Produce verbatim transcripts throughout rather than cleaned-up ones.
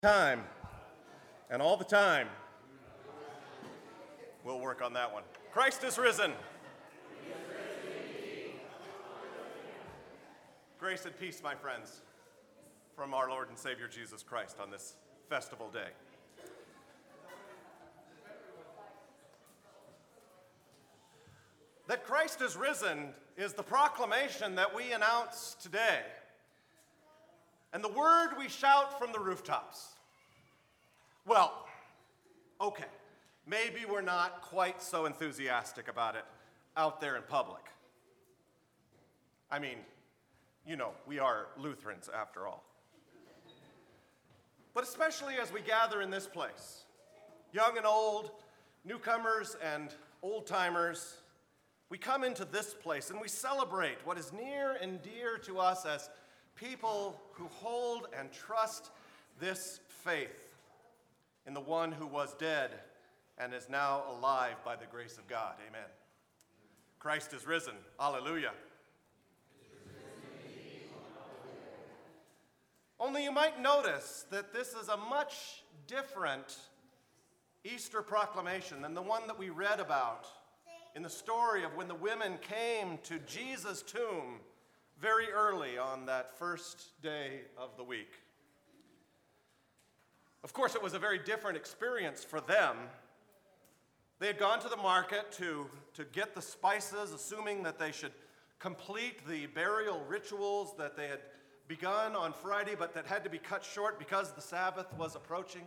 Time and all the time. We'll work on that one. Christ is risen. Grace and peace, my friends, from our Lord and Savior Jesus Christ on this festival day. That Christ is risen is the proclamation that we announce today, and the word we shout from the rooftops. Well, okay, maybe we're not quite so enthusiastic about it out there in public. I mean, you know, we are Lutherans after all. But especially as we gather in this place, young and old, newcomers and old-timers, we come into this place and we celebrate what is near and dear to us as people who hold and trust this faith in the one who was dead and is now alive by the grace of God. Amen. Christ is risen. Alleluia. Only you might notice that this is a much different Easter proclamation than the one that we read about in the story of when the women came to Jesus' tomb very early on that first day of the week. Of course, it was a very different experience for them. They had gone to the market to, to get the spices, assuming that they should complete the burial rituals that they had begun on Friday, but that had to be cut short because the Sabbath was approaching.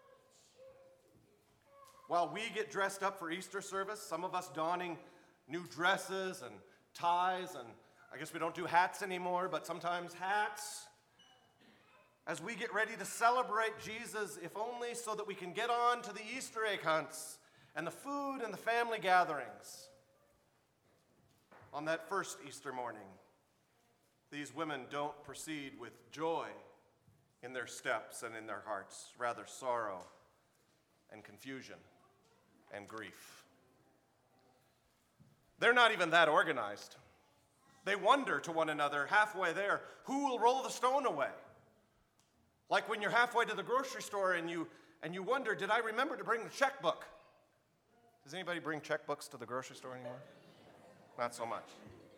While we get dressed up for Easter service, some of us donning new dresses and ties, and I guess we don't do hats anymore, but sometimes hats, as we get ready to celebrate Jesus, if only so that we can get on to the Easter egg hunts and the food and the family gatherings. On that first Easter morning, these women don't proceed with joy in their steps and in their hearts, rather sorrow and confusion and grief. They're not even that organized. They wonder to one another halfway there, who will roll the stone away? Like when you're halfway to the grocery store and you and you wonder, did I remember to bring the checkbook? Does anybody bring checkbooks to the grocery store anymore? Not so much.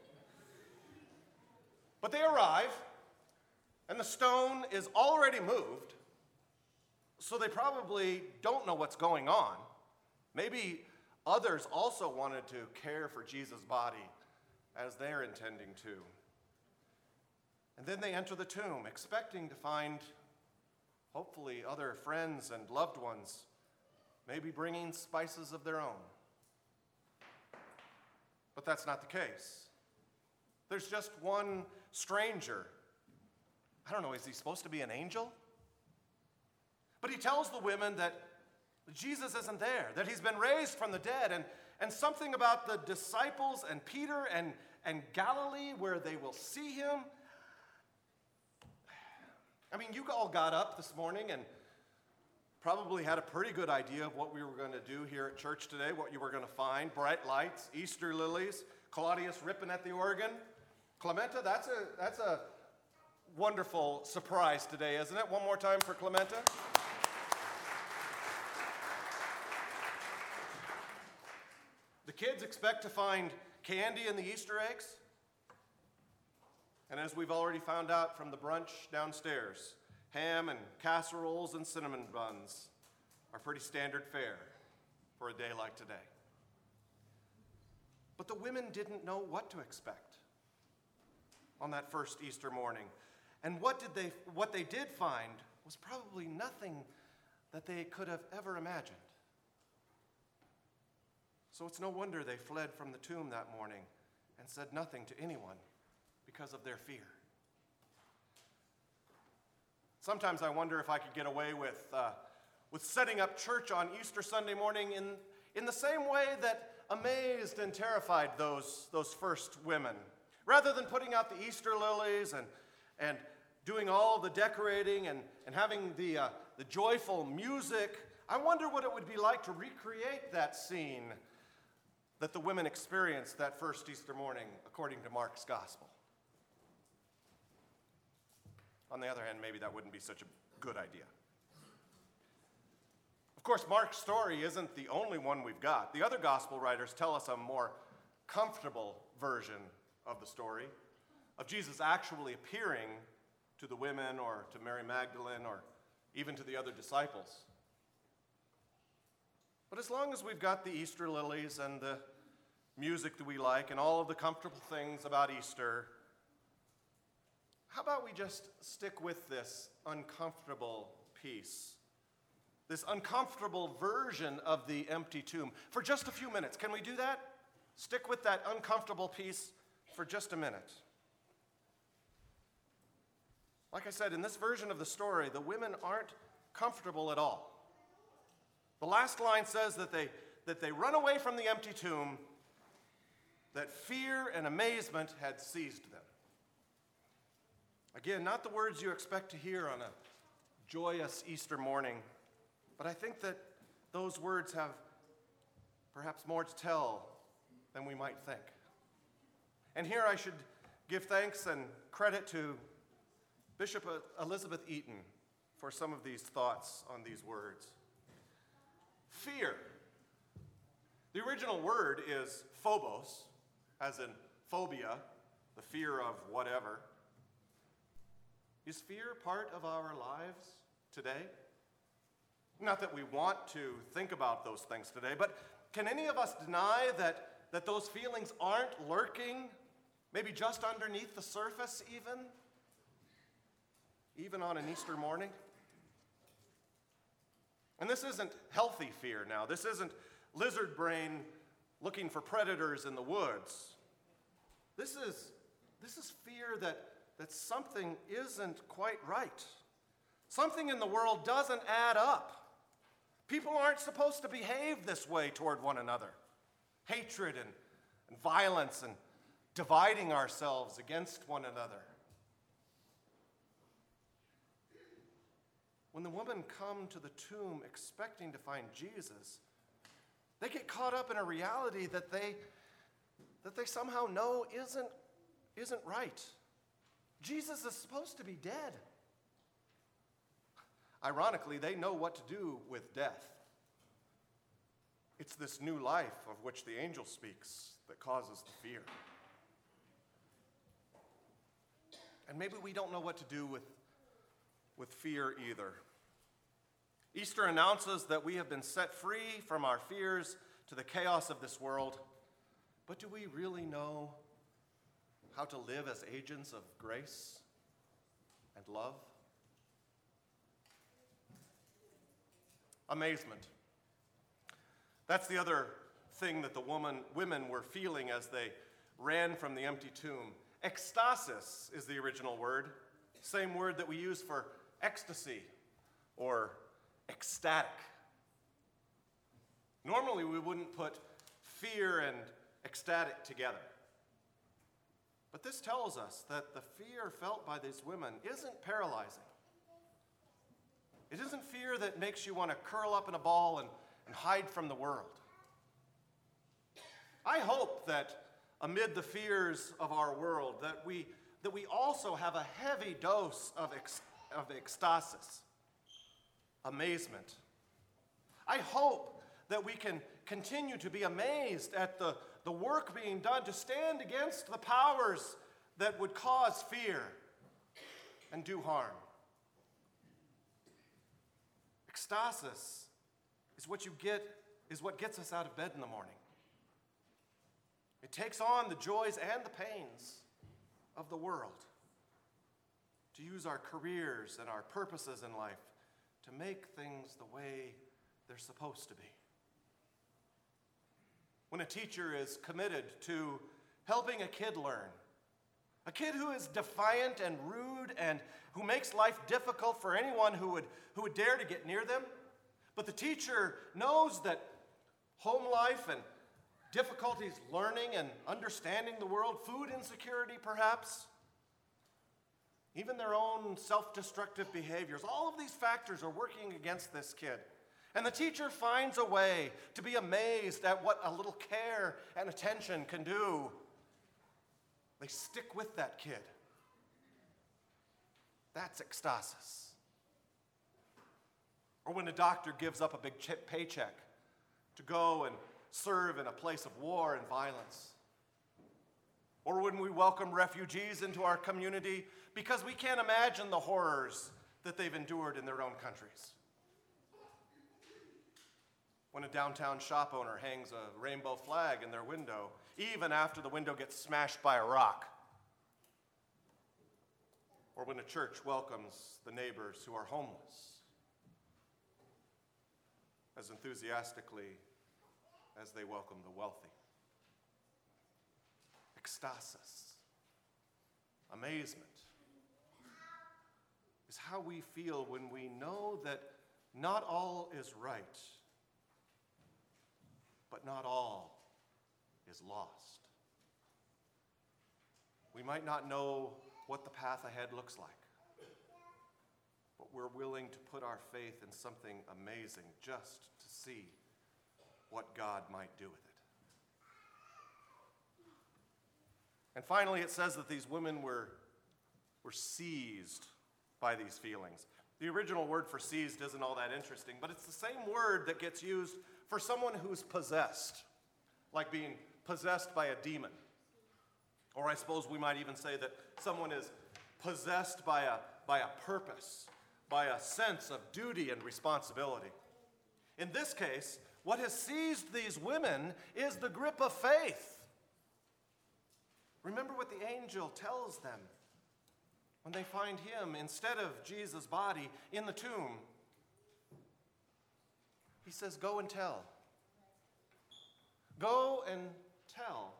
But they arrive, and the stone is already moved, so they probably don't know what's going on. Maybe others also wanted to care for Jesus' body as they're intending to. And then they enter the tomb, expecting to find hopefully other friends and loved ones, maybe bringing spices of their own. But that's not the case. There's just one stranger. I don't know, is he supposed to be an angel? But he tells the women that Jesus isn't there, that he's been raised from the dead, and, and something about the disciples and Peter and, and Galilee where they will see him. I mean, you all got up this morning and probably had a pretty good idea of what we were going to do here at church today, what you were going to find. Bright lights, Easter lilies, Claudius ripping at the organ. Clementa, that's a, that's a wonderful surprise today, isn't it? One more time for Clementa. The kids expect to find candy in the Easter eggs. And as we've already found out from the brunch downstairs, ham and casseroles and cinnamon buns are pretty standard fare for a day like today. But the women didn't know what to expect on that first Easter morning. And what did they what they did find was probably nothing that they could have ever imagined. So it's no wonder they fled from the tomb that morning and said nothing to anyone because of their fear. Sometimes I wonder if I could get away with, uh, with setting up church on Easter Sunday morning in, in the same way that amazed and terrified those, those first women. Rather than putting out the Easter lilies and, and doing all the decorating and, and having the, uh, the joyful music, I wonder what it would be like to recreate that scene that the women experienced that first Easter morning, according to Mark's gospel. On the other hand, maybe that wouldn't be such a good idea. Of course, Mark's story isn't the only one we've got. The other gospel writers tell us a more comfortable version of the story, of Jesus actually appearing to the women or to Mary Magdalene or even to the other disciples. But as long as we've got the Easter lilies and the music that we like and all of the comfortable things about Easter, how about we just stick with this uncomfortable piece? This uncomfortable version of the empty tomb for just a few minutes. Can we do that? Stick with that uncomfortable piece for just a minute. Like I said, in this version of the story, the women aren't comfortable at all. The last line says that they, that they run away from the empty tomb, that fear and amazement had seized them. Again, not the words you expect to hear on a joyous Easter morning, but I think that those words have perhaps more to tell than we might think. And here I should give thanks and credit to Bishop Elizabeth Eaton for some of these thoughts on these words. Fear. The original word is phobos, as in phobia, the fear of whatever. Is fear part of our lives today? Not that we want to think about those things today, but can any of us deny that, that those feelings aren't lurking, maybe just underneath the surface even? Even on an Easter morning? And this isn't healthy fear now. This isn't lizard brain looking for predators in the woods. This is, this is fear that, that something isn't quite right. Something in the world doesn't add up. People aren't supposed to behave this way toward one another. Hatred and, and violence and dividing ourselves against one another. When the women come to the tomb expecting to find Jesus, they get caught up in a reality that they, that they somehow know isn't, isn't right. Jesus is supposed to be dead. Ironically, they know what to do with death. It's this new life of which the angel speaks that causes the fear. And maybe we don't know what to do with, with fear either. Easter announces that we have been set free from our fears to the chaos of this world. But do we really know how to live as agents of grace and love? Amazement. That's the other thing that the woman, women were feeling as they ran from the empty tomb. Ecstasis is the original word, same word that we use for ecstasy or ecstatic. Normally we wouldn't put fear and ecstatic together. But this tells us that the fear felt by these women isn't paralyzing. It isn't fear that makes you want to curl up in a ball and, and hide from the world. I hope that amid the fears of our world, that we, that we also have a heavy dose of, ex, of ecstasis, amazement. I hope that we can continue to be amazed at the, the work being done to stand against the powers that would cause fear and do harm. Ecstasis is what you get, is what gets us out of bed in the morning. It takes on the joys and the pains of the world to use our careers and our purposes in life to make things the way they're supposed to be. When a teacher is committed to helping a kid learn, a kid who is defiant and rude and who makes life difficult for anyone who would, who would dare to get near them, but the teacher knows that home life and difficulties learning and understanding the world, food insecurity perhaps, even their own self-destructive behaviors, all of these factors are working against this kid. And the teacher finds a way to be amazed at what a little care and attention can do. They stick with that kid. That's ecstasis. Or when a doctor gives up a big ch- paycheck to go and serve in a place of war and violence. Or when we welcome refugees into our community because we can't imagine the horrors that they've endured in their own countries. When a downtown shop owner hangs a rainbow flag in their window, even after the window gets smashed by a rock. Or when a church welcomes the neighbors who are homeless as enthusiastically as they welcome the wealthy. Ecstasis, amazement, is how we feel when we know that not all is right, but not all is lost. We might not know what the path ahead looks like, but we're willing to put our faith in something amazing just to see what God might do with it. And finally, it says that these women were, were seized by these feelings. The original word for seized isn't all that interesting, but it's the same word that gets used for someone who's possessed, like being possessed by a demon. Or I suppose we might even say that someone is possessed by a, by a purpose, by a sense of duty and responsibility. In this case, what has seized these women is the grip of faith. Remember what the angel tells them when they find him instead of Jesus' body in the tomb. He says, go and tell. Go and tell.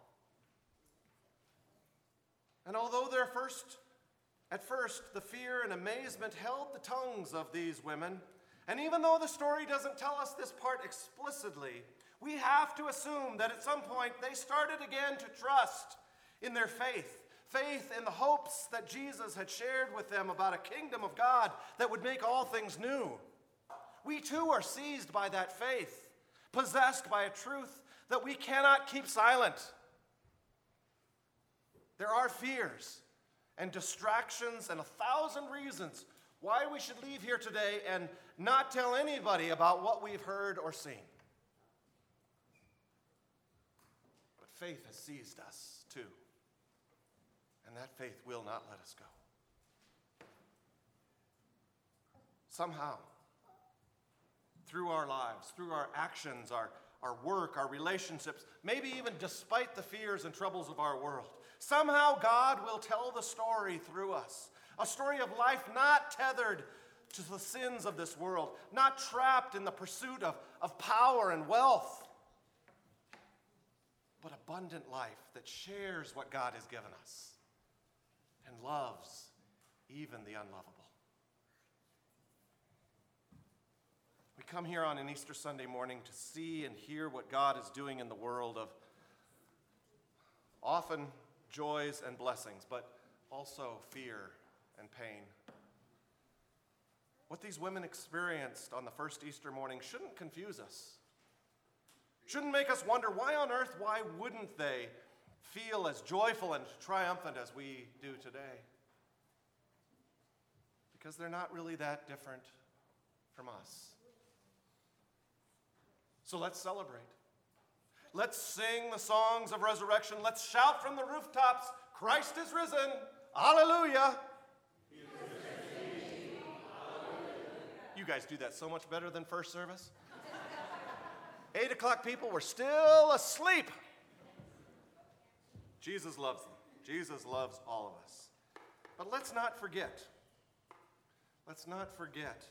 And although their first, at first, the fear and amazement held the tongues of these women, and even though the story doesn't tell us this part explicitly, we have to assume that at some point they started again to trust in their faith. Faith in the hopes that Jesus had shared with them about a kingdom of God that would make all things new. We too are seized by that faith, possessed by a truth that we cannot keep silent. There are fears and distractions and a thousand reasons why we should leave here today and not tell anybody about what we've heard or seen. But faith has seized us too. And that faith will not let us go. Somehow, through our lives, through our actions, our, our work, our relationships, maybe even despite the fears and troubles of our world, somehow God will tell the story through us. A story of life not tethered to the sins of this world, not trapped in the pursuit of, of power and wealth, but abundant life that shares what God has given us and loves even the unlovable. We come here on an Easter Sunday morning to see and hear what God is doing in the world of often joys and blessings, but also fear and pain. What these women experienced on the first Easter morning shouldn't confuse us. Shouldn't make us wonder, why on earth, why wouldn't they feel as joyful and triumphant as we do today? Because they're not really that different from us. So let's celebrate. Let's sing the songs of resurrection. Let's shout from the rooftops, Christ is risen. Hallelujah. You guys do that so much better than first service. Eight o'clock people were still asleep. Jesus loves them. Jesus loves all of us. But let's not forget. Let's not forget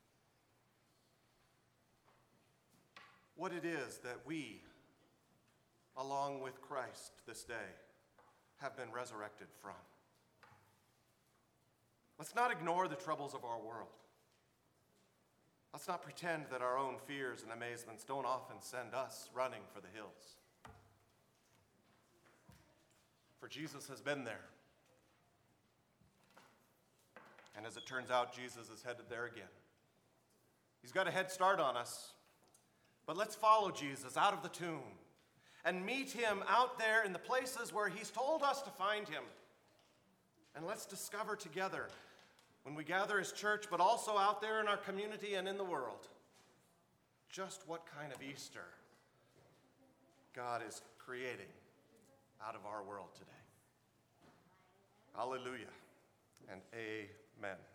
what it is that we, along with Christ this day, have been resurrected from. Let's not ignore the troubles of our world. Let's not pretend that our own fears and amazements don't often send us running for the hills. For Jesus has been there. And as it turns out, Jesus is headed there again. He's got a head start on us. But let's follow Jesus out of the tomb and meet him out there in the places where he's told us to find him. And let's discover together when we gather as church, but also out there in our community and in the world. Just what kind of Easter God is creating out of our world today. Hallelujah and amen.